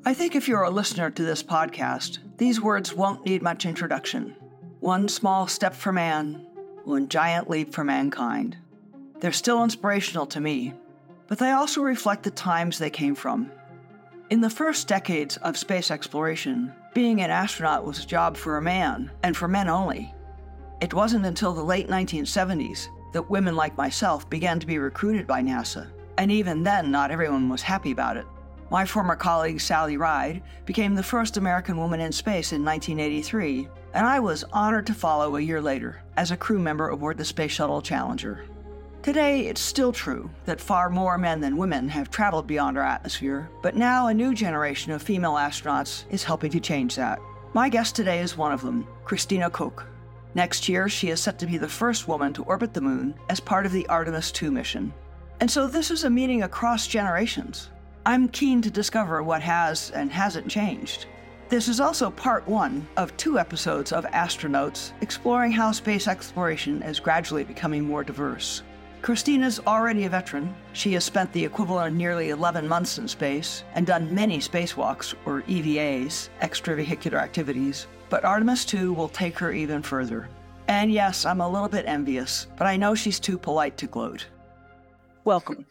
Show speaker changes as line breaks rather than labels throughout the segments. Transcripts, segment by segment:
I think if you're a listener to this podcast, these words won't need much introduction. One small step for man, one giant leap for mankind. They're still inspirational to me, but they also reflect the times they came from. In the first decades of space exploration, being an astronaut was a job for a man, and for men only. It wasn't until the late 1970s that women like myself began to be recruited by NASA, and even then not everyone was happy about it. My former colleague Sally Ride became the first American woman in space in 1983, and I was honored to follow a year later as a crew member aboard the Space Shuttle Challenger. Today, it's still true that far more men than women have traveled beyond our atmosphere, but now a new generation of female astronauts is helping to change that. My guest today is one of them, Christina Koch. Next year, she is set to be the first woman to orbit the moon as part of the Artemis II mission. And so this is a meeting across generations. I'm keen to discover what has and hasn't changed. This is also part one of 2 episodes of Astronauts, exploring how space exploration is gradually becoming more diverse. Christina's already a veteran. She has spent the equivalent of nearly 11 months in space and done many spacewalks, or EVAs, extravehicular activities, but Artemis II will take her even further. And yes, I'm a little bit envious, but I know she's too polite to gloat. Welcome.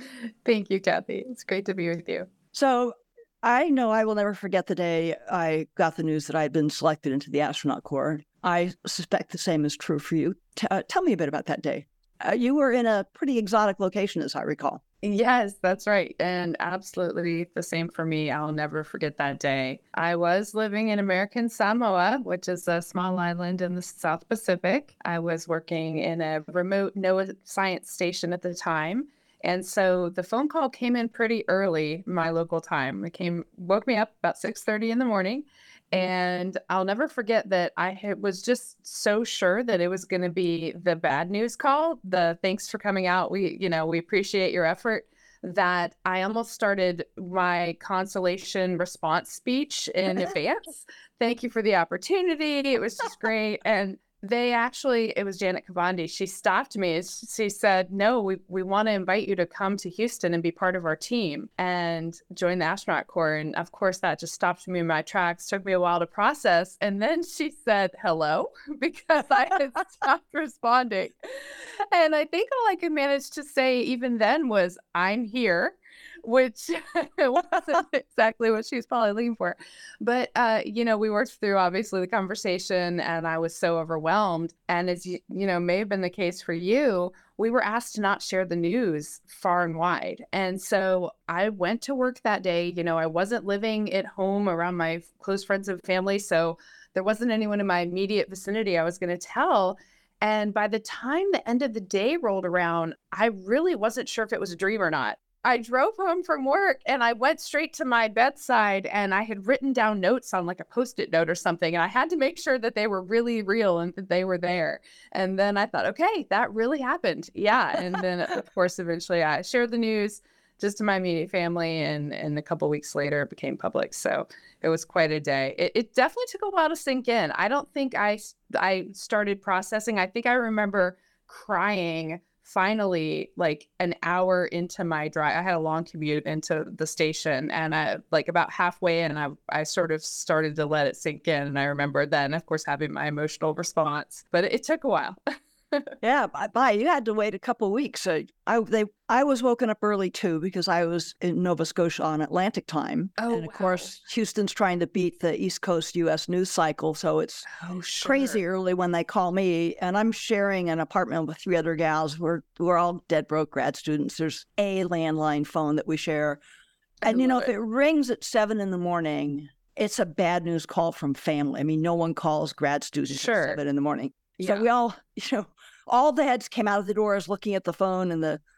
Thank you, Kathy. It's great to be with you.
So I know I will never forget the day I got the news that I had been selected into the astronaut corps. I suspect the same is true for you. Tell me a bit about that day. You were in a pretty exotic location, as I recall.
Yes, that's right. And absolutely the same for me. I'll never forget that day. I was living in American Samoa, which is a small island in the South Pacific. I was working in a remote NOAA science station at the time. And so the phone call came in pretty early, my local time. Woke me up about 6:30 in the morning. And I'll never forget that I was just so sure that it was going to be the bad news call, the thanks for coming out. We appreciate your effort, that I almost started my consolation response speech in advance. Thank you for the opportunity. It was just great. And it was Janet Kavandi. She stopped me. She said, no, we want to invite you to come to Houston and be part of our team and join the astronaut corps. And of course, that just stopped me in my tracks, took me a while to process. And then she said, hello, because I had stopped responding. And I think all I could manage to say even then was, I'm here, which wasn't exactly what she was probably looking for. But, we worked through, obviously, the conversation, and I was so overwhelmed. And as may have been the case for you, we were asked to not share the news far and wide. And so I went to work that day. I wasn't living at home around my close friends and family, so there wasn't anyone in my immediate vicinity I was going to tell. And by the time the end of the day rolled around, I really wasn't sure if it was a dream or not. I drove home from work and I went straight to my bedside, and I had written down notes on like a Post-it note or something. And I had to make sure that they were really real and that they were there. And then I thought, okay, that really happened. Yeah. And then of course, eventually I shared the news just to my immediate family. And a couple of weeks later it became public. So it was quite a day. It definitely took a while to sink in. I don't think I started processing. I think I remember crying finally, like an hour into my drive. I had a long commute into the station, and about halfway in, I sort of started to let it sink in. And I remember then, of course, having my emotional response, but it took a while.
Yeah, you had to wait a couple of weeks. I was woken up early too, because I was in Nova Scotia on Atlantic time. And of course, Houston's trying to beat the East Coast U.S. news cycle. So it's crazy early when they call me, and I'm sharing an apartment with 3 other gals. We're all dead broke grad students. There's a landline phone that we share. And, if it rings at 7 in the morning, it's a bad news call from family. I mean, no one calls grad students at 7 in the morning. So we all, all the heads came out of the doors looking at the phone, and the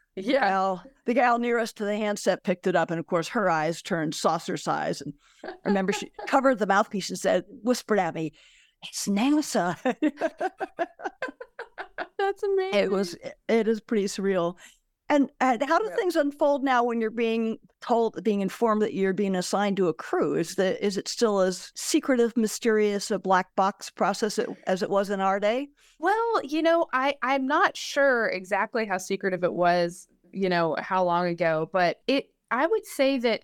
gal nearest to the handset picked it up. And of course, her eyes turned saucer size. And I remember she covered the mouthpiece and whispered at me, "It's NASA."
That's amazing.
It is pretty surreal. And how do things unfold now when you're being informed that you're being assigned to a crew? Is it still as secretive, mysterious, a black box process as it was in our day?
Well, I'm not sure exactly how secretive it was, how long ago, but I would say that it's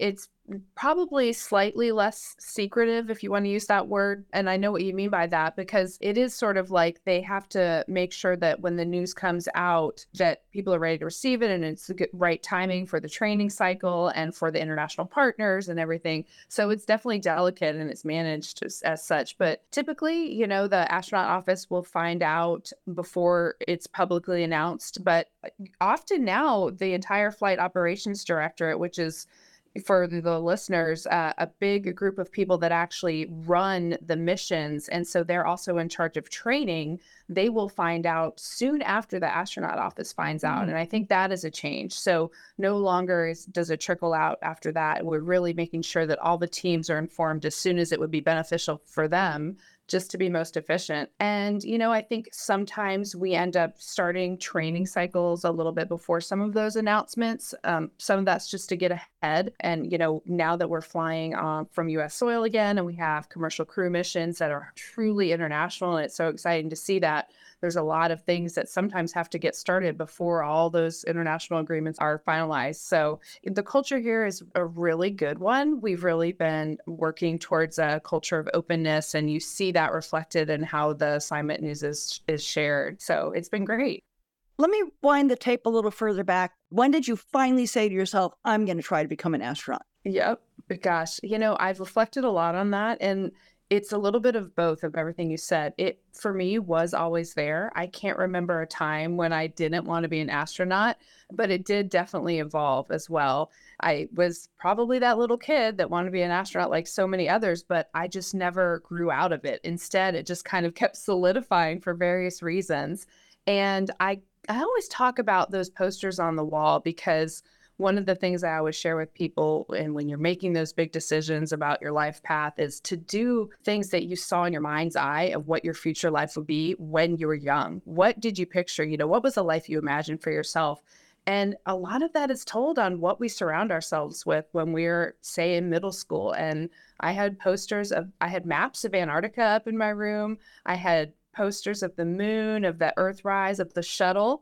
probably slightly less secretive, if you want to use that word. And I know what you mean by that, because it is sort of like they have to make sure that when the news comes out, that people are ready to receive it and it's the right timing for the training cycle and for the international partners and everything. So it's definitely delicate and it's managed as such. But typically, the astronaut office will find out before it's publicly announced. But often now, the entire flight operations directorate, which is, for the listeners, a big group of people that actually run the missions. And so they're also in charge of training. They will find out soon after the astronaut office finds out. And I think that is a change. So no longer does it trickle out after that. We're really making sure that all the teams are informed as soon as it would be beneficial for them, just to be most efficient. And, I think sometimes we end up starting training cycles a little bit before some of those announcements. Some of that's just to get ahead. And, now that we're flying from US soil again, and we have commercial crew missions that are truly international, and it's so exciting to see that. There's a lot of things that sometimes have to get started before all those international agreements are finalized. So the culture here is a really good one. We've really been working towards a culture of openness, and you see that reflected in how the assignment news is shared. So it's been great.
Let me wind the tape a little further back. When did you finally say to yourself, I'm going to try to become an astronaut?
Yep. Gosh, I've reflected a lot on that. And it's a little bit of both of everything you said. It, for me, was always there. I can't remember a time when I didn't want to be an astronaut, but it did definitely evolve as well. I was probably that little kid that wanted to be an astronaut like so many others, but I just never grew out of it. Instead, it just kind of kept solidifying for various reasons. And I always talk about those posters on the wall, because one of the things I always share with people, and when you're making those big decisions about your life path, is to do things that you saw in your mind's eye of what your future life would be when you were young. What did you picture? What was the life you imagined for yourself? And a lot of that is told on what we surround ourselves with when we're, say, in middle school. And I had maps of Antarctica up in my room. I had posters of the moon, of the Earthrise, of the shuttle.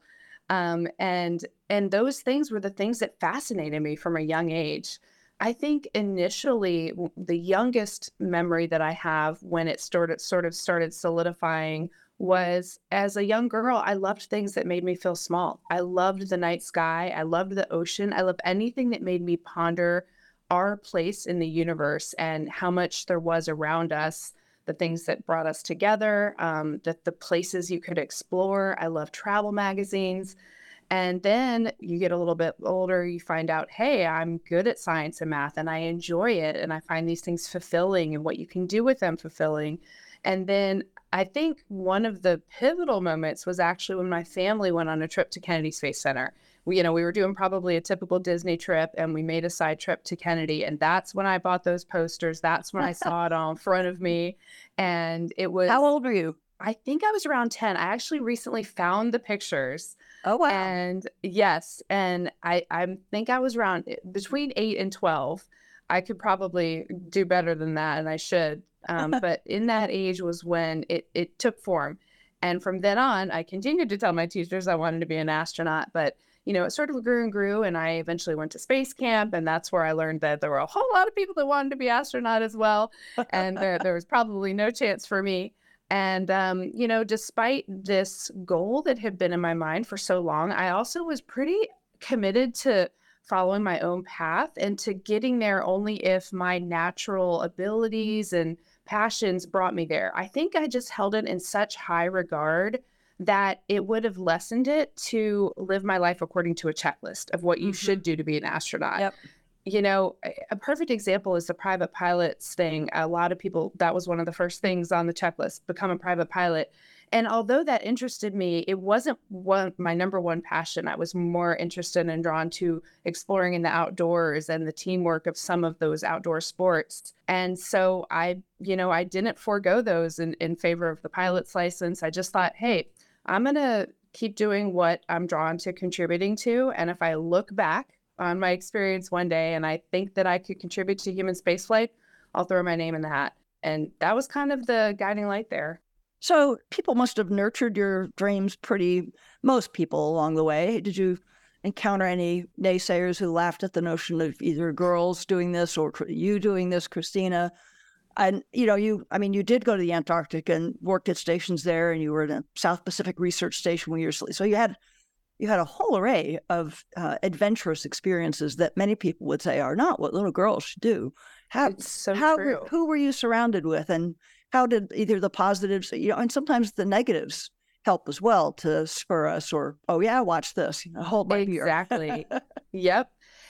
And those things were the things that fascinated me from a young age. I think initially the youngest memory that I have when it started solidifying was, as a young girl, I loved things that made me feel small. I loved the night sky. I loved the ocean. I loved anything that made me ponder our place in the universe and how much there was around us, the things that brought us together, the places you could explore. I love travel magazines. And then you get a little bit older, you find out, hey, I'm good at science and math and I enjoy it. And I find these things fulfilling and what you can do with them fulfilling. And then I think one of the pivotal moments was actually when my family went on a trip to Kennedy Space Center. We were doing probably a typical Disney trip, and we made a side trip to Kennedy. And that's when I bought those posters. That's when I saw it all in front of me. And it was...
How old were you?
I think I was around 10. I actually recently found the pictures.
Oh, wow.
And yes, and I think I was around between 8 and 12. I could probably do better than that, and I should. But in that age was when it took form. And from then on, I continued to tell my teachers I wanted to be an astronaut. But, it sort of grew and grew, and I eventually went to space camp, and that's where I learned that there were a whole lot of people that wanted to be astronaut as well. And there was probably no chance for me. And, despite this goal that had been in my mind for so long, I also was pretty committed to following my own path and to getting there only if my natural abilities and passions brought me there. I think I just held it in such high regard that it would have lessened it to live my life according to a checklist of what you should do to be an astronaut.
Yep.
A perfect example is the private pilots thing. A lot of people, that was one of the first things on the checklist, become a private pilot. And although that interested me, it wasn't my number one passion. I was more interested and drawn to exploring in the outdoors and the teamwork of some of those outdoor sports. And so I didn't forego those in favor of the pilot's license. I just thought, hey, I'm going to keep doing what I'm drawn to contributing to. And if I look back on my experience one day and I think that I could contribute to human spaceflight, I'll throw my name in the hat. And that was kind of the guiding light there.
So people must have nurtured your dreams most people along the way. Did you encounter any naysayers who laughed at the notion of either girls doing this or you doing this, Christina? And, you did go to the Antarctic and worked at stations there, and you were in a South Pacific Research Station when you were, so you had a whole array of adventurous experiences that many people would say are not what little girls should do.
It's so true.
Who were you surrounded with, and how did either the positives, and sometimes the negatives help as well to spur us, or, oh yeah, watch this, hold my beer.
Exactly. Yep.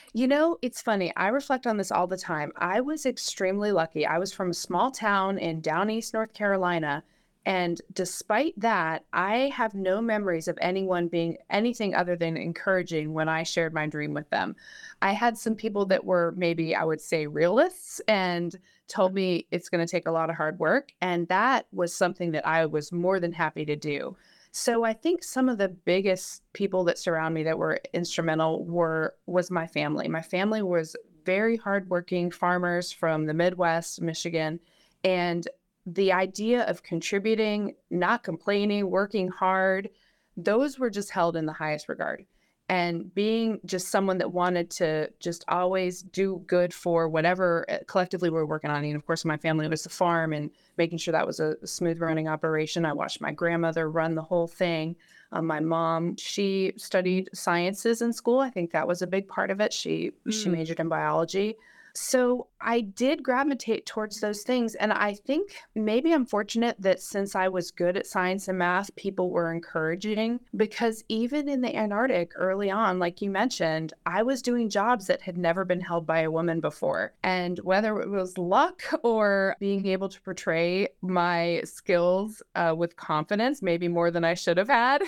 It's funny. I reflect on this all the time. I was extremely lucky. I was from a small town in Down East, North Carolina. And despite that, I have no memories of anyone being anything other than encouraging when I shared my dream with them. I had some people that were maybe, I would say, realists and told me it's going to take a lot of hard work. And that was something that I was more than happy to do. So I think some of the biggest people that surround me that were instrumental was my family. My family was very hardworking farmers from the Midwest, Michigan, and the idea of contributing, not complaining, working hard, those were just held in the highest regard. And being just someone that wanted to just always do good for whatever collectively we're working on. And of course, my family was the farm and making sure that was a smooth running operation. I watched my grandmother run the whole thing. My mom, she studied sciences in school. I think that was a big part of it. She majored in biology. So I did gravitate towards those things. And I think maybe I'm fortunate that since I was good at science and math, people were encouraging, because even in the Antarctic early on, like you mentioned, I was doing jobs that had never been held by a woman before. And whether it was luck or being able to portray my skills with confidence, maybe more than I should have had,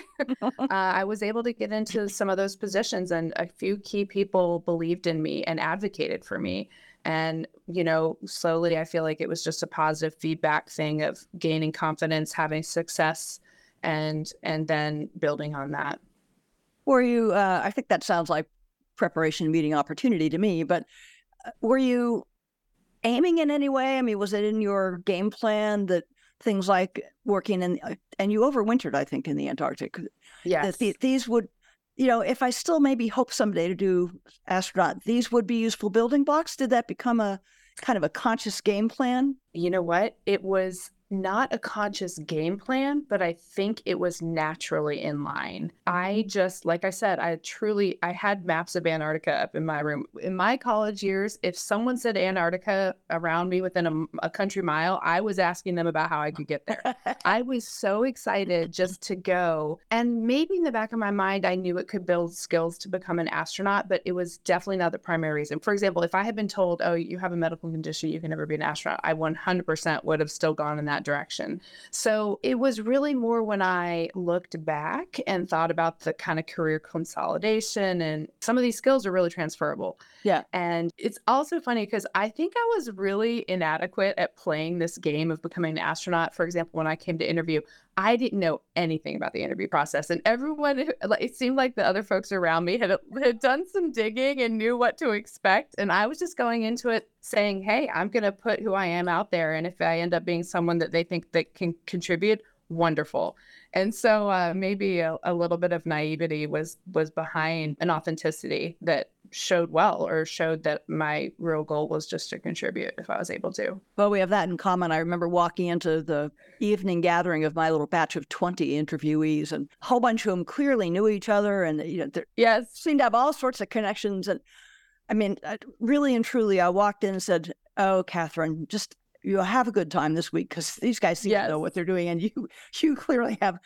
I was able to get into some of those positions, and a few key people believed in me and advocated for me. And, slowly I feel like it was just a positive feedback thing of gaining confidence, having success, and then building on that.
Were you, I think that sounds like preparation meeting opportunity to me, but were you aiming in any way? I mean, was it in your game plan that things like working and you overwintered, I think, in the Antarctic?
Yes.
That these would, if I still maybe hope someday to do astronaut, these would be useful building blocks. Did that become a kind of a conscious game plan?
You know what? It was not a conscious game plan, but I think it was naturally in line. I just, like I said, I had maps of Antarctica up in my room. In my college years, if someone said Antarctica around me within a country mile, I was asking them about how I could get there. I was so excited just to go. And maybe in the back of my mind, I knew it could build skills to become an astronaut, but it was definitely not the primary reason. For example, if I had been told, oh, you have a medical condition, you can never be an astronaut, I 100% would have still gone in that direction. So it was really more when I looked back and thought about the kind of career consolidation, and some of these skills are really transferable.
Yeah.
And it's also funny because I think I was really inadequate at playing this game of becoming an astronaut. For example, when I came to interview, I didn't know anything about the interview process, and everyone, it seemed like the other folks around me had done some digging and knew what to expect. And I was just going into it saying, hey, I'm going to put who I am out there. And if I end up being someone that they think that can contribute, wonderful. And so maybe a little bit of naivety was behind an authenticity that showed that my real goal was just to contribute if I was able to.
Well, we have that in common. I remember walking into the evening gathering of my little batch of 20 interviewees, and a whole bunch of them clearly knew each other, and
yes,
seemed to have all sorts of connections. And I mean, really and truly, I walked in and said, "Oh, Catherine, just you have a good time this week, because these guys seem to know what they're doing, and you clearly have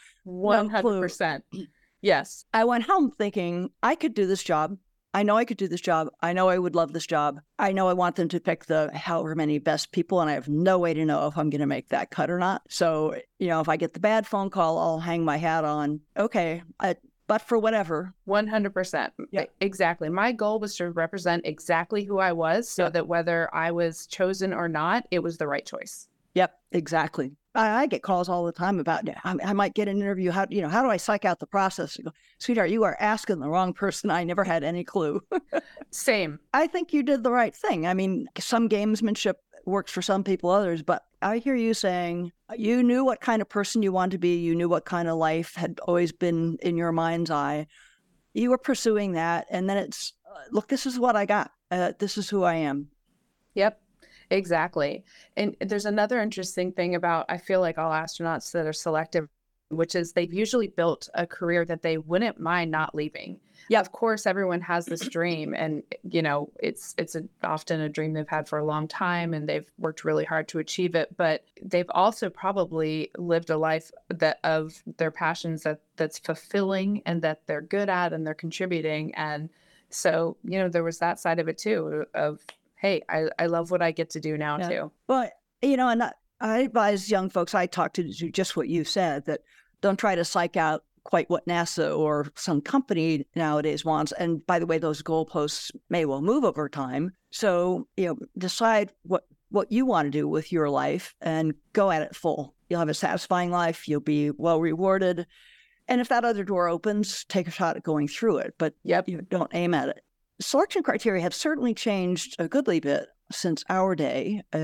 100%. Yes.
I went home thinking I could do this job. I know I could do this job. I know I would love this job. I know I want them to pick the however many best people, and I have no way to know if I'm going to make that cut or not. So, if I get the bad phone call, I'll hang my hat on, okay, but for whatever.
100%. Yeah. Exactly. My goal was to represent exactly who I was, so that whether I was chosen or not, it was the right choice.
Yep, exactly. I get calls all the time about, I might get an interview. How do I psych out the process? I go, sweetheart, you are asking the wrong person. I never had any clue.
Same.
I think you did the right thing. I mean, some gamesmanship works for some people, others, but I hear you saying you knew what kind of person you wanted to be. You knew what kind of life had always been in your mind's eye. you were pursuing that. And then it's, look, this is what I got. This is who I am.
Yep, exactly. And there's another interesting thing about, I feel like all astronauts that are selected, which is they've usually built a career that they wouldn't mind not leaving. Yeah, of course, everyone has this dream, and it's often a dream they've had for a long time, and they've worked really hard to achieve it. But they've also probably lived a life that of their passions that's fulfilling and that they're good at and they're contributing. And so, there was that side of it too, of, hey, I love what I get to do now too.
Well, and I advise young folks, I talk to do just what you said, that don't try to psych out quite what NASA or some company nowadays wants. And by the way, those goalposts may well move over time. So, decide what you want to do with your life and go at it full. You'll have a satisfying life. You'll be well rewarded. And if that other door opens, take a shot at going through it, but you don't aim at it. Selection criteria have certainly changed a goodly bit since our day in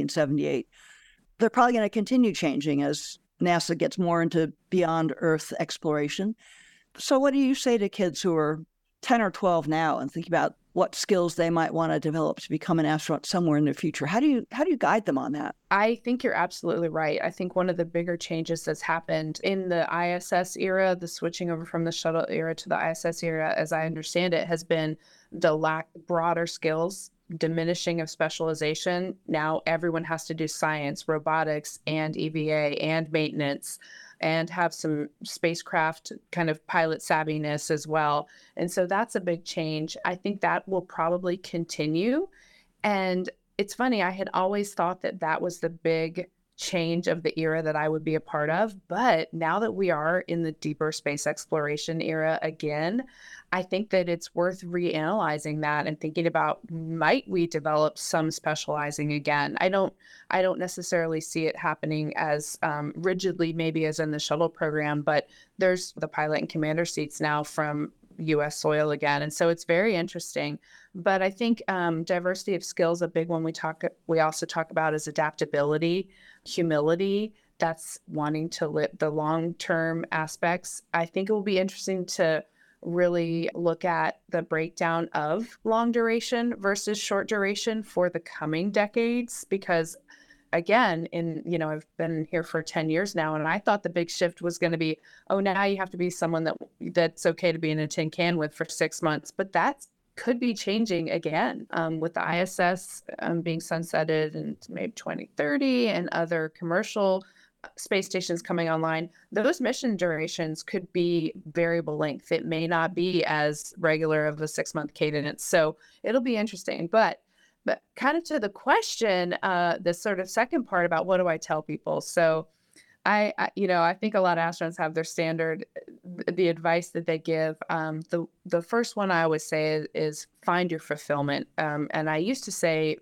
1978. They're probably going to continue changing as NASA gets more into beyond Earth exploration. So what do you say to kids who are 10 or 12 now and think about what skills they might want to develop to become an astronaut somewhere in the future? How do you guide them on that?
I think you're absolutely right. I think one of the bigger changes that's happened in the ISS era, the switching over from the shuttle era to the ISS era, as I understand it, has been the broader skills, diminishing of specialization. Now everyone has to do science, robotics, and EVA and maintenance, and have some spacecraft kind of pilot savviness as well. And so that's a big change. I think that will probably continue. And it's funny, I had always thought that was the big change of the era that I would be a part of. But now that we are in the deeper space exploration era again, I think that it's worth reanalyzing that and thinking about, might we develop some specializing again? I don't necessarily see it happening as rigidly maybe as in the shuttle program, but there's the pilot and commander seats now from U.S. soil again. And so it's very interesting. But I think diversity of skills, a big one we also talk about is adaptability, humility. That's wanting to live the long-term aspects. I think it will be interesting to really look at the breakdown of long duration versus short duration for the coming decades, because again, I've been here for 10 years now, and I thought the big shift was going to be, now you have to be someone that's okay to be in a tin can with for 6 months. But that could be changing again with the ISS being sunsetted in maybe 2030 and other commercial space stations coming online. Those mission durations could be variable length. It may not be as regular of a 6-month cadence. So it'll be interesting. But kind of to the question, the sort of second part about what do I tell people? So I think a lot of astronauts have their standard, the advice that they give. The first one I always say is find your fulfillment. And I used to say,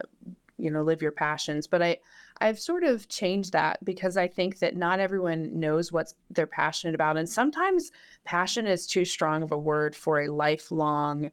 live your passions, but I've sort of changed that, because I think that not everyone knows what they're passionate about. And sometimes passion is too strong of a word for a lifelong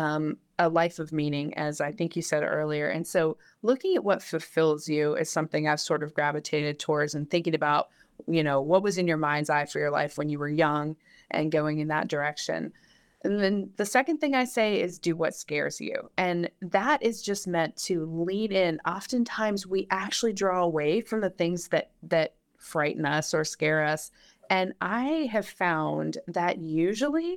a life of meaning, as I think you said earlier. And so looking at what fulfills you is something I've sort of gravitated towards, and thinking about, what was in your mind's eye for your life when you were young, and going in that direction. And then the second thing I say is do what scares you. And that is just meant to lean in. Oftentimes we actually draw away from the things that frighten us or scare us. And I have found that usually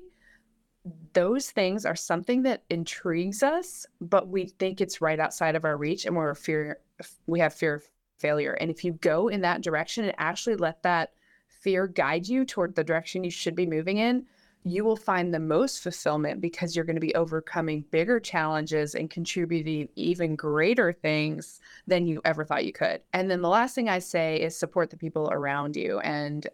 those things are something that intrigues us, but we think it's right outside of our reach, and we have fear of failure. And if you go in that direction and actually let that fear guide you toward the direction you should be moving in, you will find the most fulfillment, because you're going to be overcoming bigger challenges and contributing even greater things than you ever thought you could. And then the last thing I say is support the people around you. And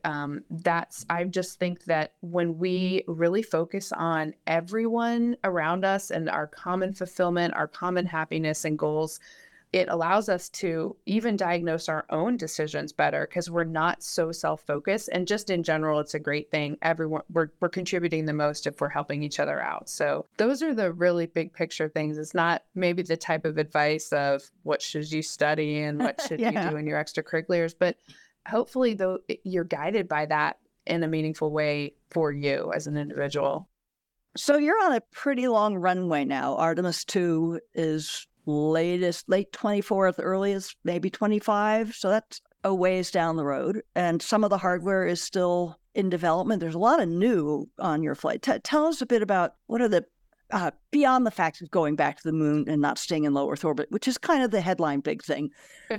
I just think that when we really focus on everyone around us and our common fulfillment, our common happiness and goals, it allows us to even diagnose our own decisions better, because we're not so self-focused. And just in general, it's a great thing. We're contributing the most if we're helping each other out. So those are the really big picture things. It's not maybe the type of advice of what should you study and what should you do in your extracurriculars, but hopefully though you're guided by that in a meaningful way for you as an individual.
So you're on a pretty long runway now. Artemis 2 is late 24th, earliest, maybe 25. So that's a ways down the road. And some of the hardware is still in development. There's a lot of new on your flight. Tell us a bit about what are the, beyond the fact of going back to the moon and not staying in low Earth orbit, which is kind of the headline big thing.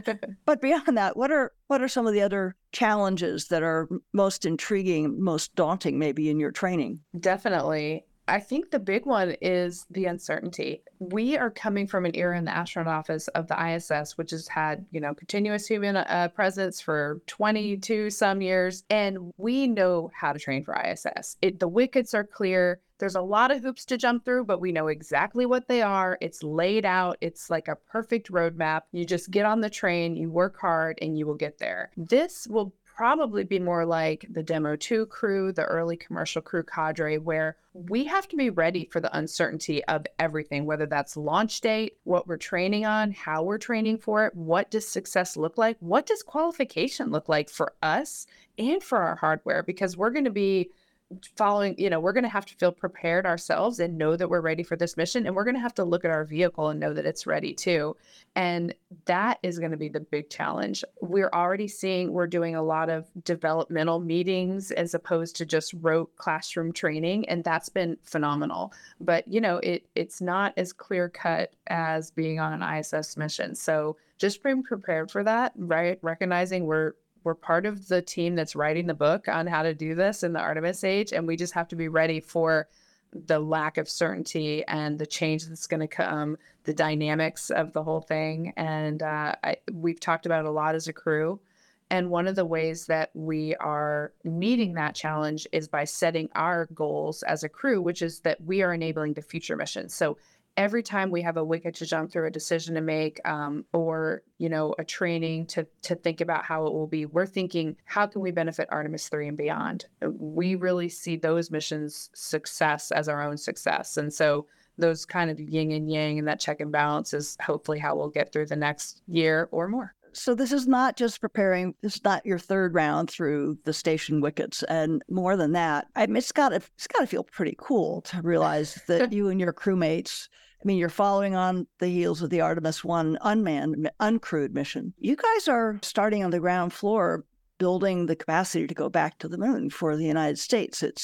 But beyond that, what are some of the other challenges that are most intriguing, most daunting maybe in your training?
Definitely. I think the big one is the uncertainty. We are coming from an era in the astronaut office of the ISS, which has had, continuous human presence for 22 some years. And we know how to train for ISS. The wickets are clear. There's a lot of hoops to jump through, but we know exactly what they are. It's laid out. It's like a perfect roadmap. You just get on the train, you work hard, and you will get there. This will probably be more like the Demo 2 crew, the early commercial crew cadre, where we have to be ready for the uncertainty of everything, whether that's launch date, what we're training on, how we're training for it, what does success look like, what does qualification look like for us and for our hardware, because we're going to be following, we're going to have to feel prepared ourselves and know that we're ready for this mission. And we're going to have to look at our vehicle and know that it's ready too. And that is going to be the big challenge. We're already seeing, we're doing a lot of developmental meetings as opposed to just rote classroom training. And that's been phenomenal. But, it's not as clear cut as being on an ISS mission. So just being prepared for that, right? Recognizing we're part of the team that's writing the book on how to do this in the Artemis age, and we just have to be ready for the lack of certainty and the change that's going to come, the dynamics of the whole thing. And we've talked about it a lot as a crew. And one of the ways that we are meeting that challenge is by setting our goals as a crew, which is that we are enabling the future missions. So every time we have a wicket to jump through, a decision to make, or, a training to think about how it will be, we're thinking, how can we benefit Artemis 3 and beyond? We really see those missions' success as our own success. And so those kind of yin and yang and that check and balance is hopefully how we'll get through the next year or more.
So this is not just preparing, this is not your third round through the station wickets. And more than that, it's got to feel pretty cool to realize that you and your crewmates, you're following on the heels of the Artemis 1 unmanned, uncrewed mission. You guys are starting on the ground floor, building the capacity to go back to the moon for the United States. It's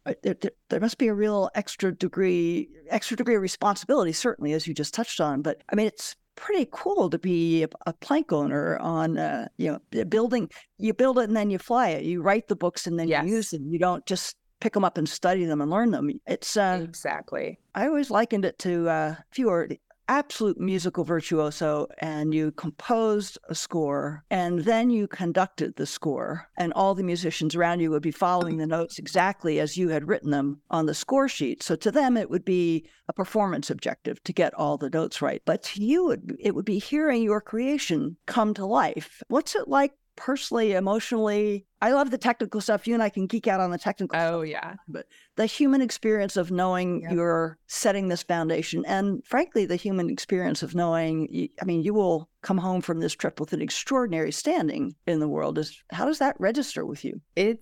there must be a real extra degree of responsibility, certainly, as you just touched on. But it's pretty cool to be a plank owner on, building. You build it and then you fly it. You write the books and then you use them. You don't just pick them up and study them and learn them. It's
exactly.
I always likened it to if you were absolute musical virtuoso and you composed a score and then you conducted the score, and all the musicians around you would be following the notes exactly as you had written them on the score sheet. So to them, it would be a performance objective to get all the notes right. But to you, it would be hearing your creation come to life. What's it like personally, emotionally? I love the technical stuff. You and I can geek out on the technical stuff.
Oh, yeah.
But the human experience of knowing you're setting this foundation, and frankly, the human experience of knowing, you will come home from this trip with an extraordinary standing in the world. How does that register with you?
It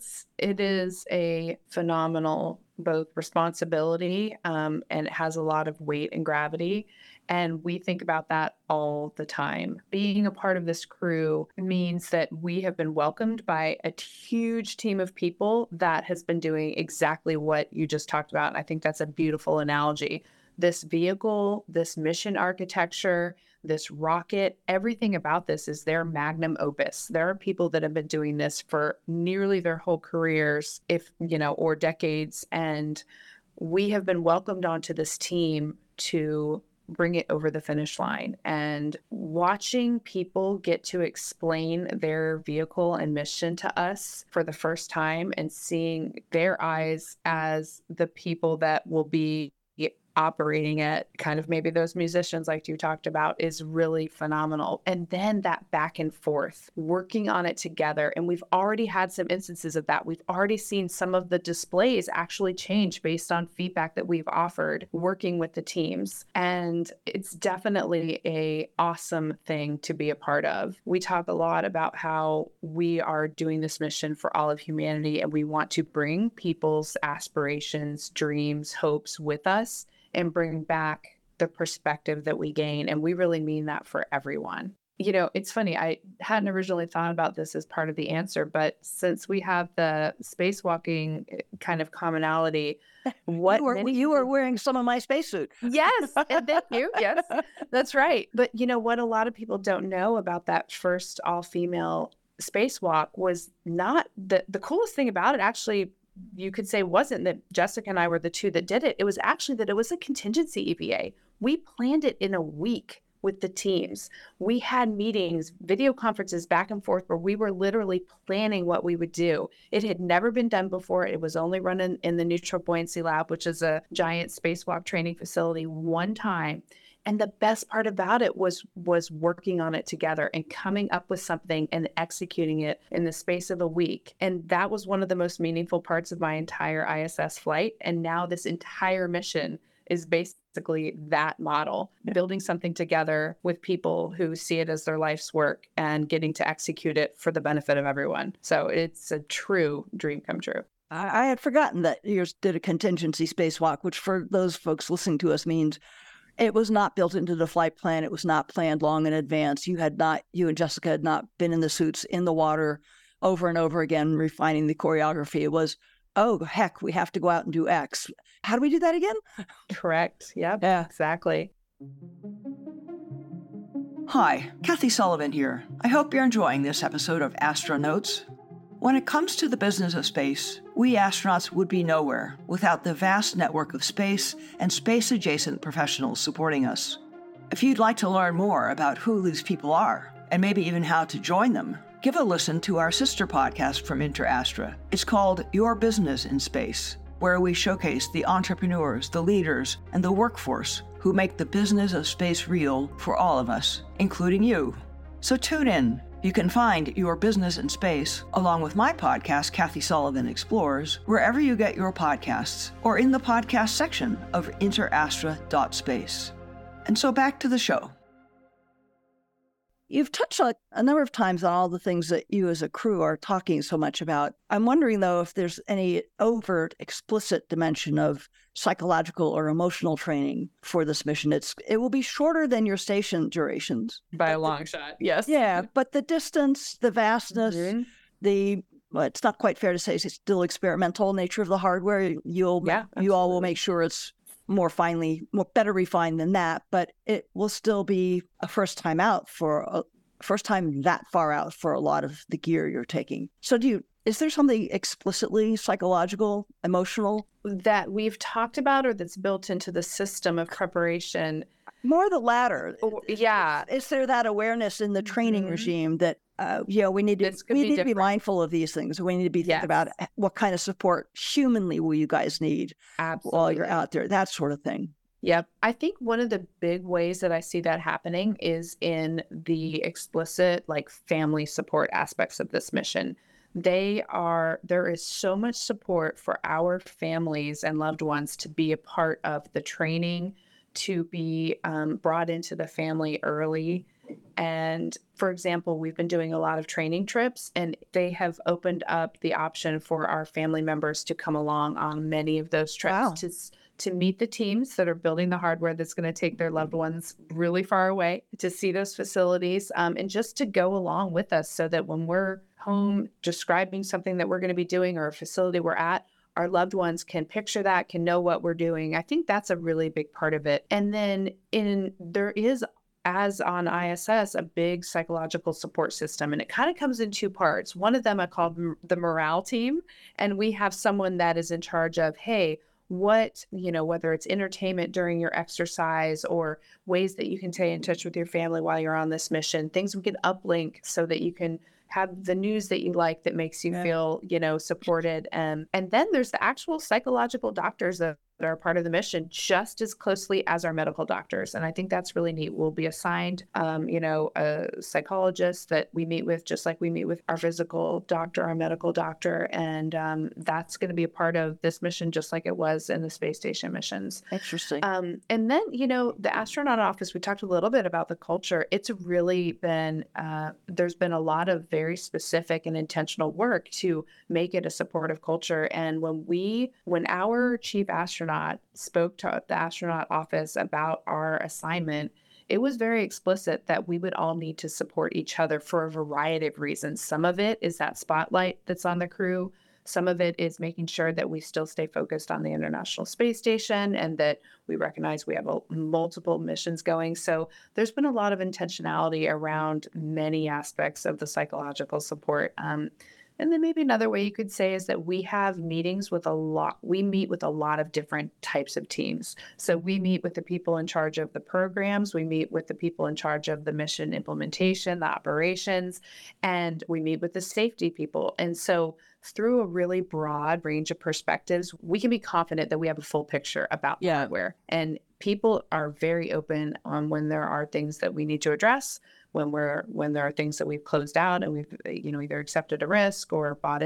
is a phenomenal both responsibility, and it has a lot of weight and gravity. And we think about that all the time. Being a part of this crew means that we have been welcomed by a huge team of people that has been doing exactly what you just talked about. And I think that's a beautiful analogy. This vehicle, this mission architecture, this rocket, everything about this is their magnum opus. There are people that have been doing this for nearly their whole careers, or decades. And we have been welcomed onto this team to bring it over the finish line. And watching people get to explain their vehicle and mission to us for the first time and seeing their eyes as the people that will be operating at kind of maybe those musicians like you talked about is really phenomenal. And then that back and forth, working on it together. And we've already had some instances of that. We've already seen some of the displays actually change based on feedback that we've offered working with the teams. And it's definitely a awesome thing to be a part of. We talk a lot about how we are doing this mission for all of humanity, and we want to bring people's aspirations, dreams, hopes with us and bring back the perspective that we gain. And we really mean that for everyone. You know, it's funny, I hadn't originally thought about this as part of the answer, but since we have the spacewalking kind of commonality, what
you were wearing some of my spacesuit.
Yes, and thank you. Yes, that's right. But you know what a lot of people don't know about that first all-female spacewalk was not the coolest thing about it, actually, you could say, wasn't that Jessica and I were the two that did it. It was actually that it was a contingency EVA. We planned it in a week with the teams. We had meetings, video conferences back and forth where we were literally planning what we would do. It had never been done before. It was only run in the Neutral Buoyancy Lab, which is a giant spacewalk training facility, one time. And the best part about it was working on it together and coming up with something and executing it in the space of a week. And that was one of the most meaningful parts of my entire ISS flight. And now this entire mission is basically that model, building something together with people who see it as their life's work and getting to execute it for the benefit of everyone. So it's a true dream come true.
I had forgotten that yours did a contingency spacewalk, which for those folks listening to us means it was not built into the flight plan. It was not planned long in advance. You and Jessica had not been in the suits in the water over and over again, refining the choreography. It was, oh, heck, we have to go out and do X. How do we do that again?
Correct. Yep.
Yeah.
Exactly.
Hi, Kathy Sullivan here. I hope you're enjoying this episode of Astronotes. When it comes to the business of space, we astronauts would be nowhere without the vast network of space and space-adjacent professionals supporting us. If you'd like to learn more about who these people are, and maybe even how to join them, give a listen to our sister podcast from InterAstra. It's called Your Business in Space, where we showcase the entrepreneurs, the leaders, and the workforce who make the business of space real for all of us, including you. So tune in. You can find Your Business in Space, along with my podcast, Kathy Sullivan Explores, wherever you get your podcasts, or in the podcast section of interastra.space. And so back to the show.
You've touched on a number of times on all the things that you as a crew are talking so much about. I'm wondering, though, if there's any overt, explicit dimension of psychological or emotional training for this mission. It will be shorter than your station durations.
By a long shot, yes.
Yeah, but the distance, the vastness, it's not quite fair to say it's still experimental nature of the hardware. You all will make sure it's better refined than that, but it will still be a first time that far out for a lot of the gear you're taking. So is there something explicitly psychological, emotional?
That we've talked about or that's built into the system of preparation?
More the latter.
Yeah.
Is there that awareness in the training regime that, we need to be mindful of these things. We need to be thinking about what kind of support humanly will you guys need while you're out there, that sort of thing.
Yep. I think one of the big ways that I see that happening is in the explicit, family support aspects of this mission. There is so much support for our families and loved ones to be a part of the training, to be brought into the family early. And for example, we've been doing a lot of training trips, and they have opened up the option for our family members to come along on many of those trips to meet the teams that are building the hardware that's going to take their loved ones really far away, to see those facilities, and just to go along with us so that when we're home describing something that we're going to be doing or a facility we're at, our loved ones can picture that, can know what we're doing. I think that's a really big part of it. And then there is, as on ISS, a big psychological support system, and it kind of comes in two parts. One of them I call the morale team, and we have someone that is in charge of, hey, whether it's entertainment during your exercise or ways that you can stay in touch with your family while you're on this mission, things we can uplink so that you can have the news that you like that makes you feel, supported. And then there's the actual psychological doctors that are a part of the mission just as closely as our medical doctors. And I think that's really neat. We'll be assigned, a psychologist that we meet with, just like we meet with our physical doctor, our medical doctor. And that's going to be a part of this mission, just like it was in the space station missions.
Interesting.
And then, the astronaut office, we talked a little bit about the culture. It's really been, there's been a lot of very specific and intentional work to make it a supportive culture. And when our chief astronaut spoke to the astronaut office about our assignment, it was very explicit that we would all need to support each other for a variety of reasons. Some of it is that spotlight that's on the crew. Some of it is making sure that we still stay focused on the International Space Station and that we recognize we have multiple missions going. So there's been a lot of intentionality around many aspects of the psychological support. And then maybe another way you could say is that we have meetings with we meet with a lot of different types of teams. So we meet with the people in charge of the programs, we meet with the people in charge of the mission implementation, the operations, and we meet with the safety people. And so through a really broad range of perspectives, we can be confident that we have a full picture about the hardware. And people are very open on when there are things that we need to address, when there are things that we've closed out and we've either accepted a risk or bought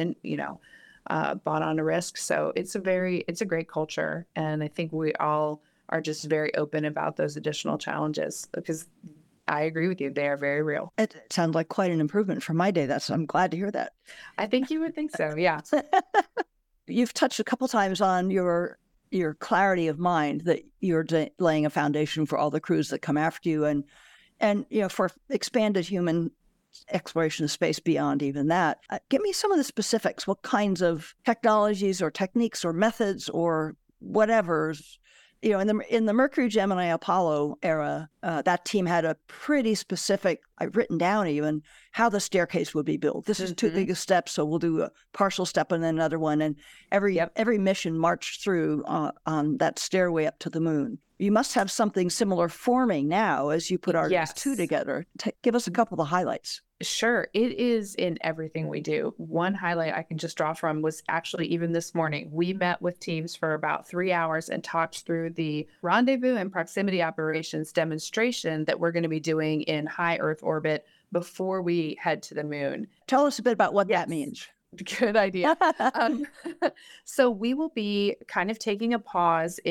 on a risk. So it's a great culture, and I think we all are just very open about those additional challenges, because I agree with you, they are very real.
It sounds like quite an improvement from my day. I'm glad to hear that.
I think you would think so. Yeah.
You've touched a couple times on your clarity of mind, that you're laying a foundation for all the crews that come after you, and for expanded human exploration of space beyond even that. Give me some of the specifics. What kinds of technologies or techniques or methods or whatever's, in the Mercury, Gemini, Apollo era, that team had a pretty specific, I've written down even, how the staircase would be built. This is too big a step, so we'll do a partial step and then another one. And every mission marched through on that stairway up to the moon. You must have something similar forming now as you put Artemis 2 together. Give us a couple of the highlights.
Sure. It is in everything we do. One highlight I can just draw from was actually even this morning. We met with teams for about 3 hours and talked through the rendezvous and proximity operations demonstration that we're going to be doing in high Earth orbit before we head to the moon.
Tell us a bit about what that means.
Good idea. So we will be kind of taking a pause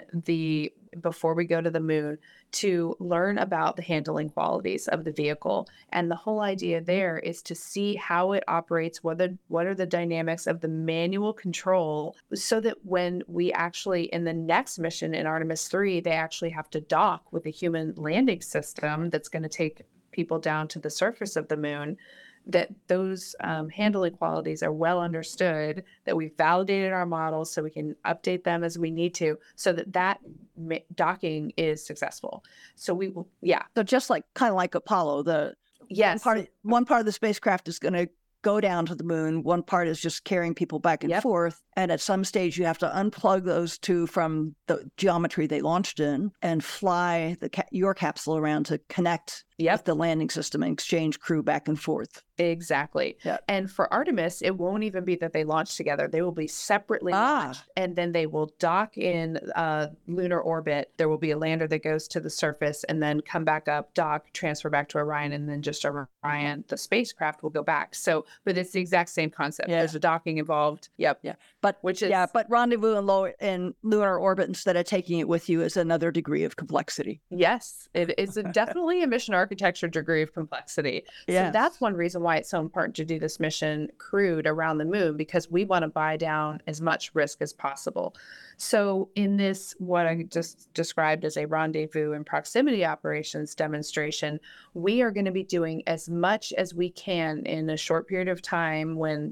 before we go to the moon to learn about the handling qualities of the vehicle. And the whole idea there is to see how it operates, what are the dynamics of the manual control, so that when we actually, in the next mission in Artemis 3, they actually have to dock with a human landing system that's going to take people down to the surface of the moon, that those handling qualities are well understood, that we've validated our models so we can update them as we need to, so that docking is successful. So we will,
So just kind of like Apollo, one part of the spacecraft is going to go down to the moon. One part is just carrying people back and forth. And at some stage, you have to unplug those two from the geometry they launched in and fly your capsule around to connect with the landing system and exchange crew back and forth.
Exactly. Yep. And for Artemis, it won't even be that they launch together. They will be separately launched, and then they will dock in lunar orbit. There will be a lander that goes to the surface and then come back up, dock, transfer back to Orion, and then just Orion, the spacecraft, will go back. So, but it's the exact same concept. Yeah. There's a docking involved. Yep. Yeah.
But rendezvous in lunar orbit instead of taking it with you is another degree of complexity.
Yes, it is definitely a mission architecture degree of complexity. Yes. So that's one reason why it's so important to do this mission crewed around the moon, because we want to buy down as much risk as possible. So in this, what I just described as a rendezvous and proximity operations demonstration, we are going to be doing as much as we can in a short period of time when,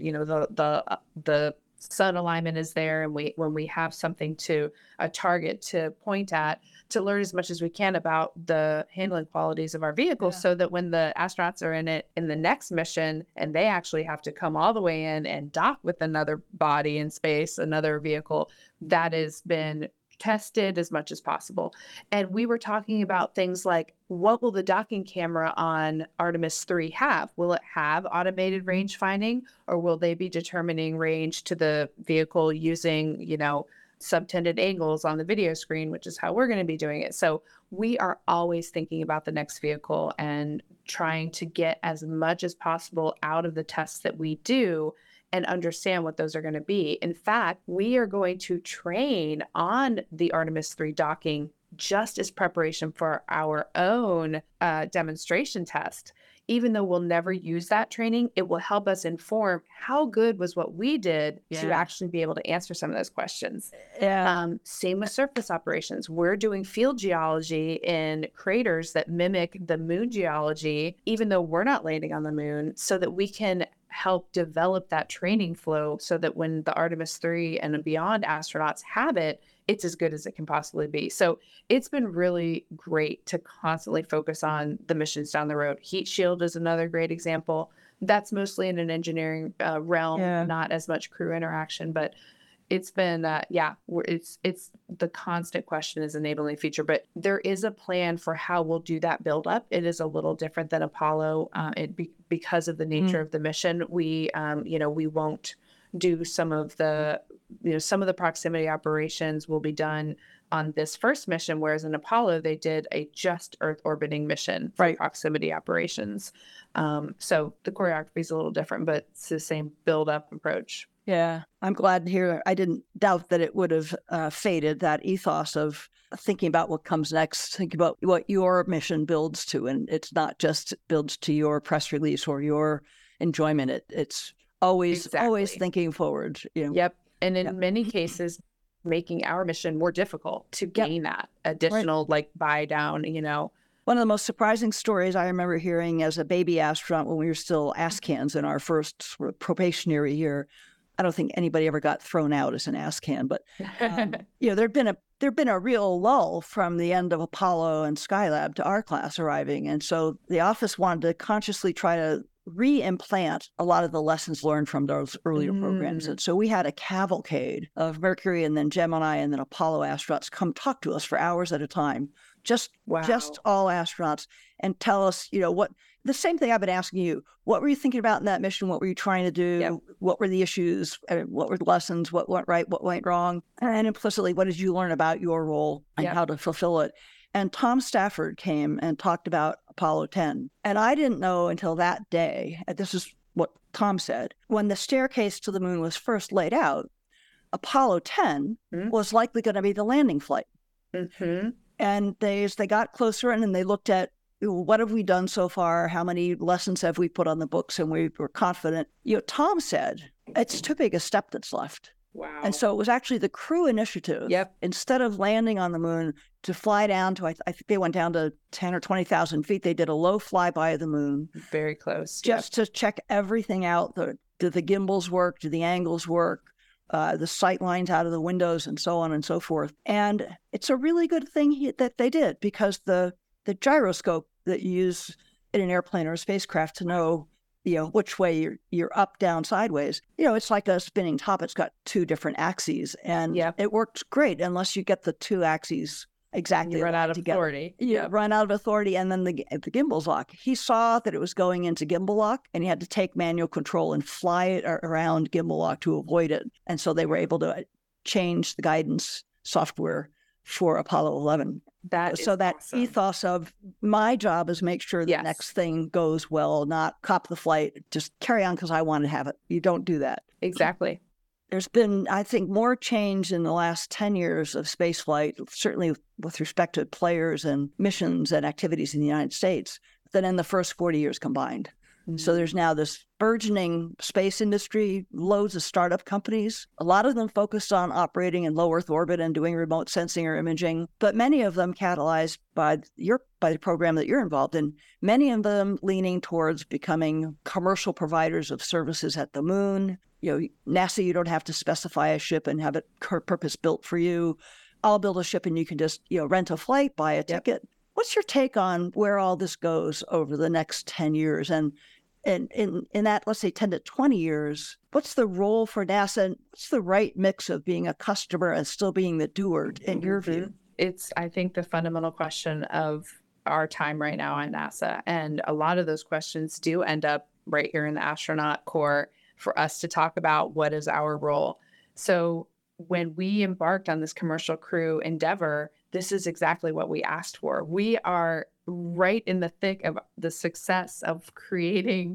the sun alignment is there, and when we have something a target to point at, to learn as much as we can about the handling qualities of our vehicle, so that when the astronauts are in the next mission and they actually have to come all the way in and dock with another body in space, another vehicle, that has been tested as much as possible. And we were talking about things like, what will the docking camera on Artemis 3 have? Will it have automated range finding, or will they be determining range to the vehicle using, subtended angles on the video screen, which is how we're going to be doing it. So we are always thinking about the next vehicle and trying to get as much as possible out of the tests that we do and understand what those are going to be. In fact, we are going to train on the Artemis 3 docking just as preparation for our own demonstration test. Even though we'll never use that training, it will help us inform how good was what we did to actually be able to answer some of those questions. Same with surface operations. We're doing field geology in craters that mimic the moon geology, even though we're not landing on the moon, so that we can help develop that training flow so that when the Artemis 3 and beyond astronauts have it, it's as good as it can possibly be. So it's been really great to constantly focus on the missions down the road. Heat shield is another great example. That's mostly in an engineering realm, not as much crew interaction, but it's been, it's the constant question is enabling feature, but there is a plan for how we'll do that build up. It is a little different than Apollo. Because of the nature of the mission, we won't do some of the proximity operations will be done on this first mission, whereas in Apollo, they did a just Earth orbiting mission for proximity operations. So the choreography is a little different, but it's the same build-up approach.
Yeah, I'm glad to hear that. I didn't doubt that it would have faded, that ethos of thinking about what comes next, thinking about what your mission builds to. And it's not just builds to your press release or your enjoyment. It's always thinking forward.
Yep. And in many cases, making our mission more difficult to gain that additional buy down,
One of the most surprising stories I remember hearing as a baby astronaut when we were still ASCANs in our first sort of probationary year. I don't think anybody ever got thrown out as an ASCAN, but there'd been a real lull from the end of Apollo and Skylab to our class arriving, and so the office wanted to consciously try to re-implant a lot of the lessons learned from those earlier programs. And so we had a cavalcade of Mercury and then Gemini and then Apollo astronauts come talk to us for hours at a time, just all astronauts, and tell us, what the same thing I've been asking you. What were you thinking about in that mission? What were you trying to do? Yep. What were the issues? What were the lessons? What went right? What went wrong? And implicitly, what did you learn about your role and how to fulfill it? And Tom Stafford came and talked about Apollo 10. And I didn't know until that day, and this is what Tom said, when the staircase to the moon was first laid out, Apollo 10 was likely going to be the landing flight.
Mm-hmm.
And they got closer and then they looked at, what have we done so far? How many lessons have we put on the books? And we were confident. Tom said, it's too big a step that's left.
Wow.
And so it was actually the crew initiative.
Yep.
Instead of landing on the moon, to fly down to, I think they went down to 10 or 20,000 feet. They did a low flyby of the moon.
Very close.
Just to check everything out. Do the gimbals work? Do the angles work? The sight lines out of the windows and so on and so forth. And it's a really good thing that they did, because the gyroscope that you use in an airplane or a spacecraft to know, which way you're up, down, sideways, it's like a spinning top. It's got two different axes, and it works great unless you get the two axes exactly.
You run out of authority.
Run out of authority, and then the gimbals lock. He saw that it was going into gimbal lock, and he had to take manual control and fly it around gimbal lock to avoid it. And so they were able to change the guidance software for Apollo 11. That awesome. Ethos of my job is make sure the next thing goes well, not cop the flight, just carry on because I want to have it. You don't do that.
Exactly.
There's been, I think, more change in the last 10 years of spaceflight, certainly with respect to players and missions and activities in the United States, than in the first 40 years combined. So there's now this burgeoning space industry, loads of startup companies, a lot of them focused on operating in low Earth orbit and doing remote sensing or imaging, but many of them catalyzed by the program that you're involved in, many of them leaning towards becoming commercial providers of services at the moon. NASA, you don't have to specify a ship and have it purpose built for you. I'll build a ship and you can just, rent a flight, buy a ticket. What's your take on where all this goes over the next 10 years? And And in that, let's say 10 to 20 years, what's the role for NASA and what's the right mix of being a customer and still being the doer in your view?
It's, I think, the fundamental question of our time right now at NASA. And a lot of those questions do end up right here in the astronaut corps for us to talk about what is our role. So when we embarked on this commercial crew endeavor, this is exactly what we asked for. We are right in the thick of the success of creating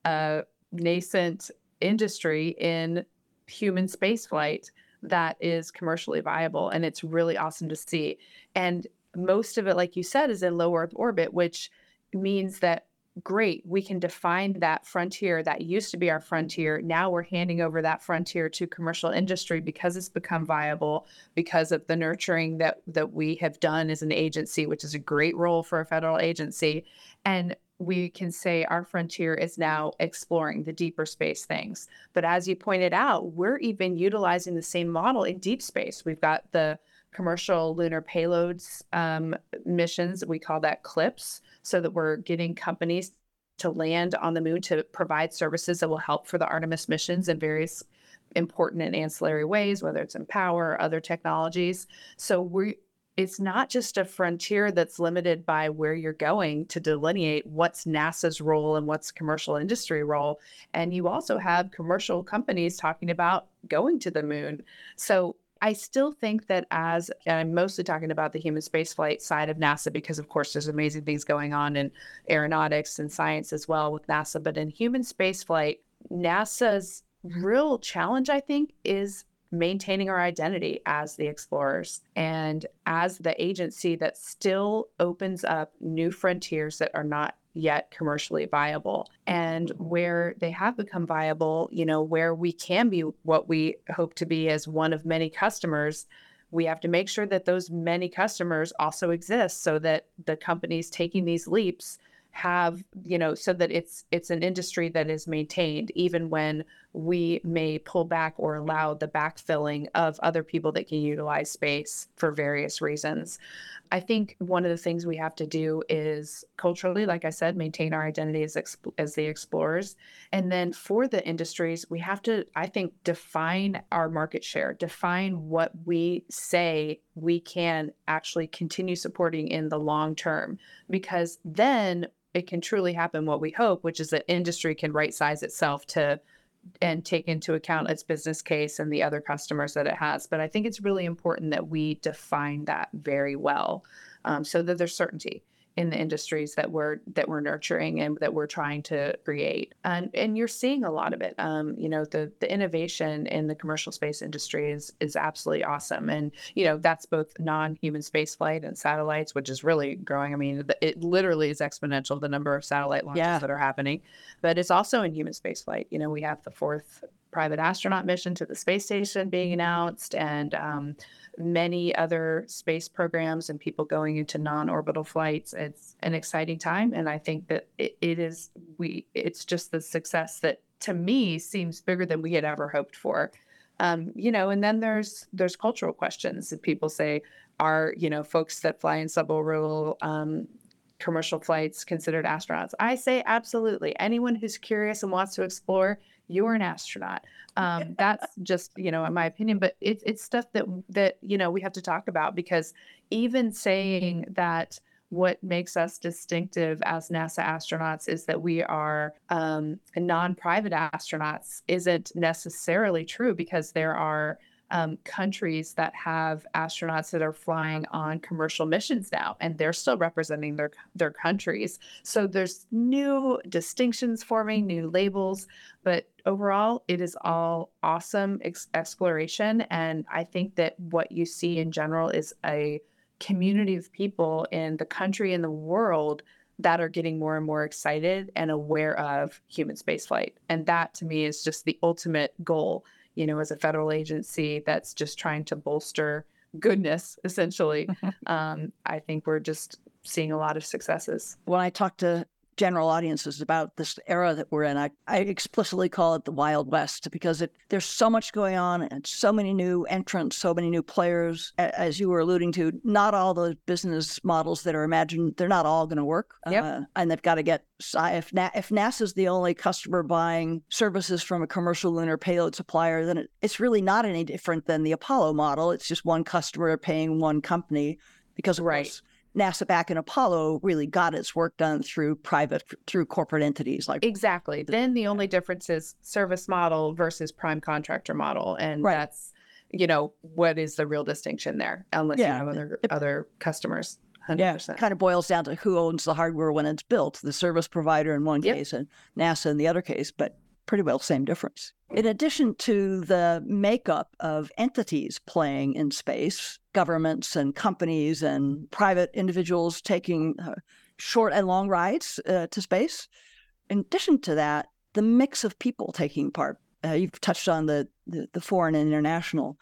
a nascent industry in human spaceflight that is commercially viable. And it's really awesome to see. And most of it, like you said, is in low Earth orbit, which means that great, we can define that frontier that used to be our frontier. Now we're handing over that frontier to commercial industry because it's become viable, because of the nurturing that we have done as an agency, which is a great role for a federal agency. And we can say our frontier is now exploring the deeper space things. But as you pointed out, we're even utilizing the same model in deep space. We've got the commercial lunar payloads missions. We call that CLIPS, so that we're getting companies to land on the moon to provide services that will help for the Artemis missions in various important and ancillary ways, whether it's in power or other technologies. So it's not just a frontier that's limited by where you're going to delineate what's NASA's role and what's commercial industry role. And you also have commercial companies talking about going to the moon. So I still think that and I'm mostly talking about the human spaceflight side of NASA, because of course there's amazing things going on in aeronautics and science as well with NASA, but in human spaceflight, NASA's real challenge, I think, is maintaining our identity as the explorers and as the agency that still opens up new frontiers that are not yet commercially viable. And where they have become viable, where we can be what we hope to be as one of many customers, we have to make sure that those many customers also exist so that the companies taking these leaps have, so that it's an industry that is maintained even when we may pull back or allow the backfilling of other people that can utilize space for various reasons. I think one of the things we have to do is culturally, like I said, maintain our identity as the explorers. And then for the industries, we have to, I think, define our market share, define what we say we can actually continue supporting in the long term, because then it can truly happen what we hope, which is that industry can right size itself and take into account its business case and the other customers that it has. But I think it's really important that we define that very well, so that there's certainty in the industries that we're nurturing and that we're trying to create. And you're seeing a lot of it. The innovation in the commercial space industry is absolutely awesome. And, that's both non-human space flight and satellites, which is really growing. I mean, it literally is exponential, the number of satellite launches that are happening. But it's also in human space flight. We have the 4th private astronaut mission to the space station being announced, and many other space programs and people going into non-orbital flights. It's an exciting time. And I think that it's just the success that to me seems bigger than we had ever hoped for. And then there's cultural questions that people say, are, folks that fly in suborbital commercial flights considered astronauts? I say absolutely. Anyone who's curious and wants to explore, you're an astronaut. That's just, in my opinion, but it's stuff that, we have to talk about, because even saying that what makes us distinctive as NASA astronauts is that we are non-private astronauts isn't necessarily true, because there are countries that have astronauts that are flying on commercial missions now, and they're still representing their countries. So there's new distinctions forming, new labels, but overall, it is all awesome exploration. And I think that what you see in general is a community of people in the country and the world that are getting more and more excited and aware of human spaceflight. And that to me is just the ultimate goal, as a federal agency that's just trying to bolster goodness, essentially. I think we're just seeing a lot of successes.
When I talk to general audiences about this era that we're in. I explicitly call it the Wild West because there's so much going on and so many new entrants, so many new players. As you were alluding to, not all those business models that are imagined, they're not all going to work.
Yep.
And they've got to get, if NASA's the only customer buying services from a commercial lunar payload supplier, then it's really not any different than the Apollo model. It's just one customer paying one company because, of course, NASA back in Apollo really got its work done through corporate entities.
Exactly. Then the only difference is service model versus prime contractor model. And that's, what is the real distinction there, unless you have other customers. 100%.
Yeah, it kind of boils down to who owns the hardware when it's built, the service provider in one case and NASA in the other case, but pretty well same difference. In addition to the makeup of entities playing in space, governments and companies and private individuals taking short and long rides to space, in addition to that, the mix of people taking part. You've touched on the foreign and international.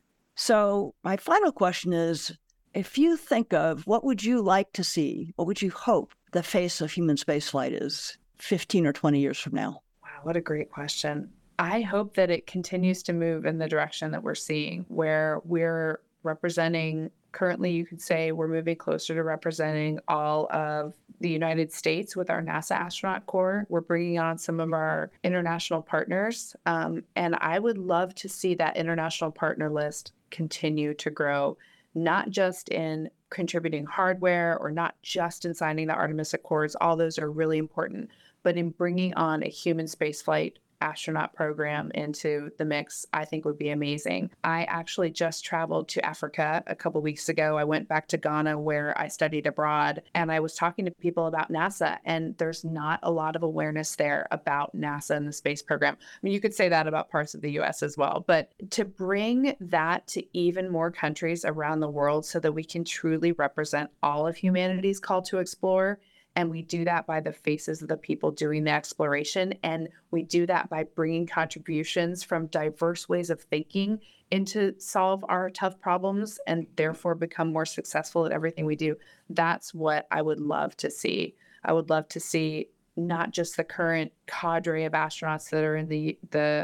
So my final question is, if you think of what would you like to see, what would you hope the face of human spaceflight is 15 or 20 years from now?
What a great question. I hope that it continues to move in the direction that we're seeing, where we're representing, currently you could say we're moving closer to representing all of the United States with our NASA Astronaut Corps. We're bringing on some of our international partners. And I would love to see that international partner list continue to grow, not just in contributing hardware or not just in signing the Artemis Accords. All those are really important, but in bringing on a human spaceflight astronaut program into the mix, I think would be amazing. I actually just traveled to Africa a couple weeks ago. I went back to Ghana where I studied abroad, and I was talking to people about NASA, and there's not a lot of awareness there about NASA and the space program. I mean, you could say that about parts of the US as well, but to bring that to even more countries around the world so that we can truly represent all of humanity's call to explore. And we do that by the faces of the people doing the exploration. And we do that by bringing contributions from diverse ways of thinking into solve our tough problems and therefore become more successful at everything we do. That's what I would love to see. I would love to see not just the current cadre of astronauts that are in the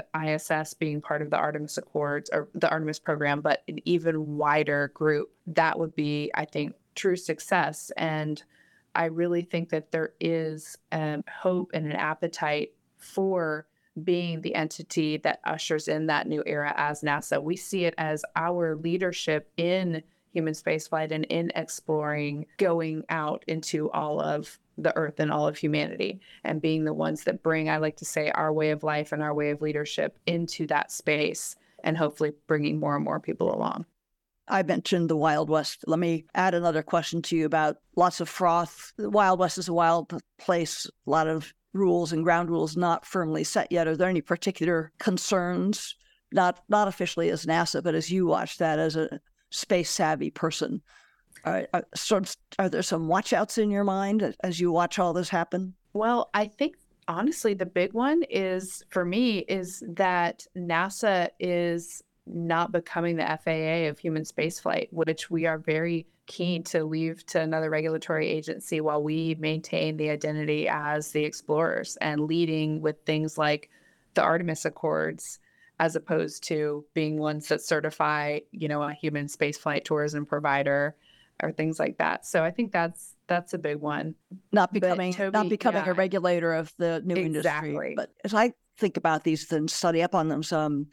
ISS being part of the Artemis Accords or the Artemis program, but an even wider group. That would be, I think, true success. And I really think that there is hope and an appetite for being the entity that ushers in that new era as NASA. We see it as our leadership in human spaceflight and in exploring, going out into all of the Earth and all of humanity, and being the ones that bring, I like to say, our way of life and our way of leadership into that space, and hopefully bringing more and more people along.
I mentioned the Wild West. Let me add another question to you about lots of froth. The Wild West is a wild place, a lot of rules and ground rules not firmly set yet. Are there any particular concerns, not officially as NASA, but as you watch that as a space-savvy person? Are there some watch-outs in your mind as you watch all this happen?
Well, I think honestly, the big one is, for me, is that NASA is not becoming the FAA of human spaceflight, which we are very keen to leave to another regulatory agency while we maintain the identity as the explorers and leading with things like the Artemis Accords, as opposed to being ones that certify, a human spaceflight tourism provider or things like that. So I think that's a big one.
Not becoming a regulator of the new industry. But as I think about these and study up on them some,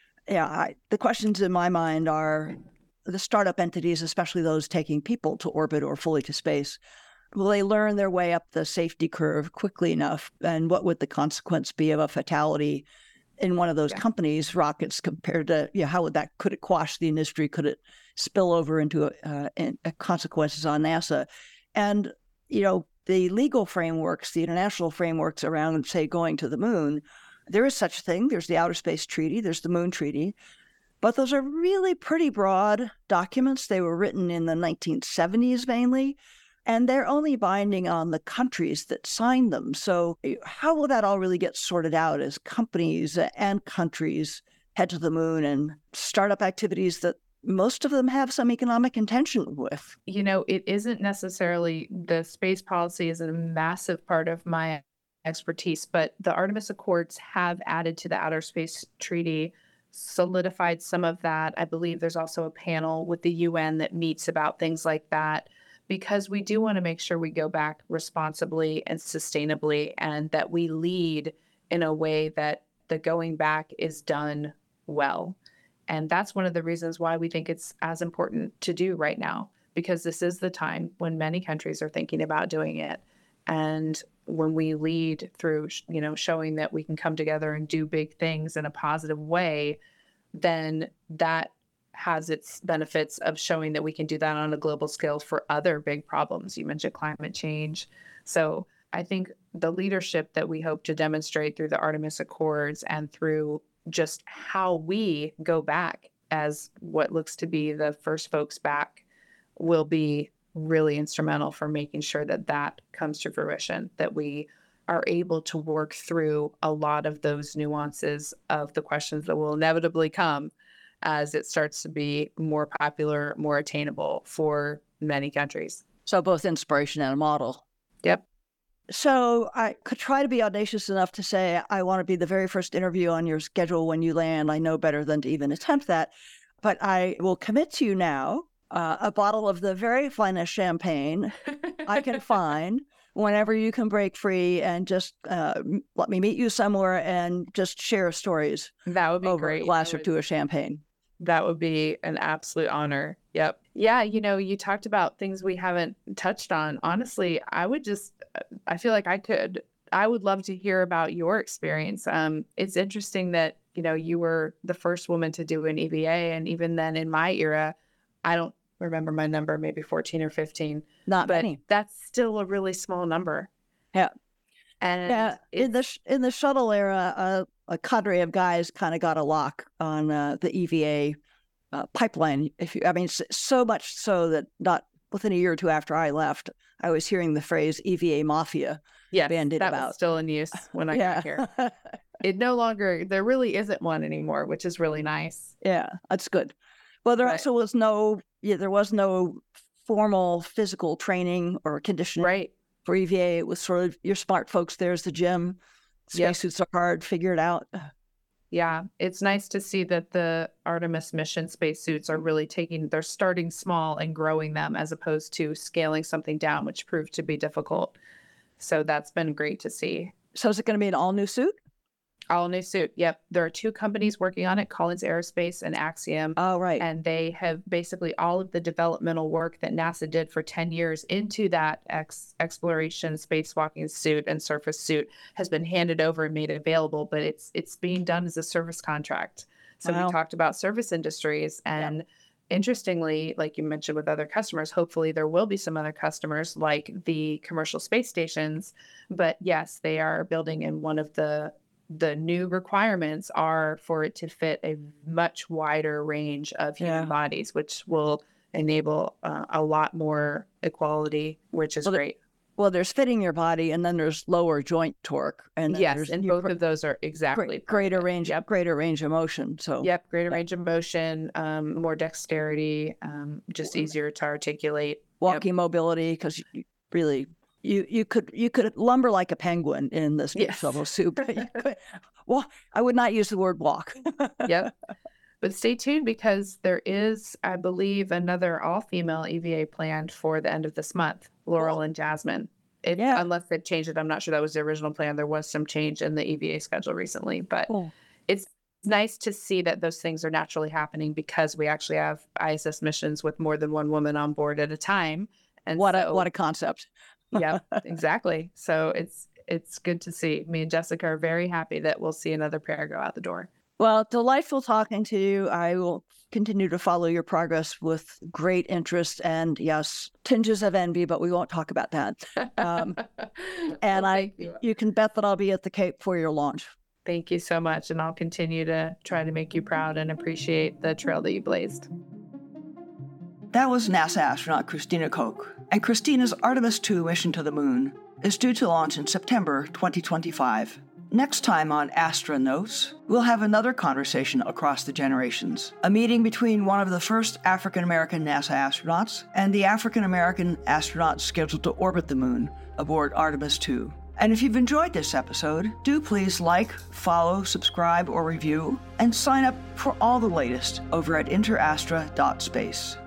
the questions in my mind are the startup entities, especially those taking people to orbit or fully to space. Will they learn their way up the safety curve quickly enough? And what would the consequence be of a fatality in one of those companies' rockets compared to, could it quash the industry? Could it spill over into consequences on NASA? And, the legal frameworks, the international frameworks around, say, going to the moon, there is such a thing. There's the Outer Space Treaty, there's the Moon Treaty, but those are really pretty broad documents. They were written in the 1970s mainly, and they're only binding on the countries that signed them. So how will that all really get sorted out as companies and countries head to the moon and startup activities that most of them have some economic intention with.
It isn't necessarily, the space policy is a massive part of my expertise, but the Artemis Accords have added to the Outer Space Treaty, solidified some of that. I believe there's also a panel with the UN that meets about things like that, because we do want to make sure we go back responsibly and sustainably, and that we lead in a way that the going back is done well. And that's one of the reasons why we think it's as important to do right now, because this is the time when many countries are thinking about doing it. And when we lead through, showing that we can come together and do big things in a positive way, then that has its benefits of showing that we can do that on a global scale for other big problems. You mentioned climate change. So I think the leadership that we hope to demonstrate through the Artemis Accords and through just how we go back as what looks to be the first folks back will be really instrumental for making sure that that comes to fruition, that we are able to work through a lot of those nuances of the questions that will inevitably come as it starts to be more popular, more attainable for many countries.
So both inspiration and a model.
Yep.
So I could try to be audacious enough to say I want to be the very first interview on your schedule when you land. I know better than to even attempt that. But I will commit to you now a bottle of the very finest champagne I can find whenever you can break free, and just let me meet you somewhere and just share stories.
That would be
over
great.
A glass or two of champagne.
That would be an absolute honor. Yep. Yeah. You talked about things we haven't touched on. Honestly, I feel like I would love to hear about your experience. It's interesting that, you were the first woman to do an EVA. And even then in my era, I don't remember my number, maybe 14 or 15.
Not
but
many.
That's still a really small number.
Yeah.
And
in the shuttle era, a cadre of guys kind of got a lock on the EVA pipeline. So much so that not within a year or two after I left, I was hearing the phrase EVA mafia bandied
that
about.
Was still in use when I got here. It no longer, there really isn't one anymore, which is really nice.
Yeah, that's good. Well, there also was no formal physical training or conditioning for EVA. It was sort of your smart folks. There's the gym. Spacesuits are hard. Figure it out.
Yeah, it's nice to see that the Artemis mission spacesuits are really they're starting small and growing them, as opposed to scaling something down, which proved to be difficult. So that's been great to see.
So is it going to be an all-new suit?
All new suit. Yep. There are two companies working on it, Collins Aerospace and Axiom.
Oh, right.
And they have basically all of the developmental work that NASA did for 10 years into that exploration spacewalking suit and surface suit has been handed over and made available, but it's being done as a service contract. So we talked about service industries, and interestingly, like you mentioned with other customers, hopefully there will be some other customers like the commercial space stations. But yes, they are building in one of the new requirements are for it to fit a much wider range of human bodies, which will enable a lot more equality, which is great.
Well, there's fitting your body, and then there's lower joint torque, and
and both of those are exactly
greater range of motion. So
greater range of motion, more dexterity, just easier to articulate,
walking mobility, because you could lumber like a penguin in this shuttle suit. Well, I would not use the word walk.
Yep. But stay tuned, because there is, I believe, another all-female EVA planned for the end of this month, Laurel and Jasmine. Unless they changed it, I'm not sure that was the original plan. There was some change in the EVA schedule recently, but it's nice to see that those things are naturally happening, because we actually have ISS missions with more than one woman on board at a time. And
what a concept.
Yeah, exactly. So it's good to see. Me and Jessica are very happy that we'll see another pair go out the door.
Well, delightful talking to you. I will continue to follow your progress with great interest and, yes, tinges of envy, but we won't talk about that. And you can bet that I'll be at the Cape for your launch.
Thank you so much. And I'll continue to try to make you proud and appreciate the trail that you blazed.
That was NASA astronaut Christina Koch. And Christina's Artemis II mission to the moon is due to launch in September 2025. Next time on Astra Notes, we'll have another conversation across the generations, a meeting between one of the first African-American NASA astronauts and the African-American astronaut scheduled to orbit the moon aboard Artemis II. And if you've enjoyed this episode, do please like, follow, subscribe, or review, and sign up for all the latest over at interastra.space.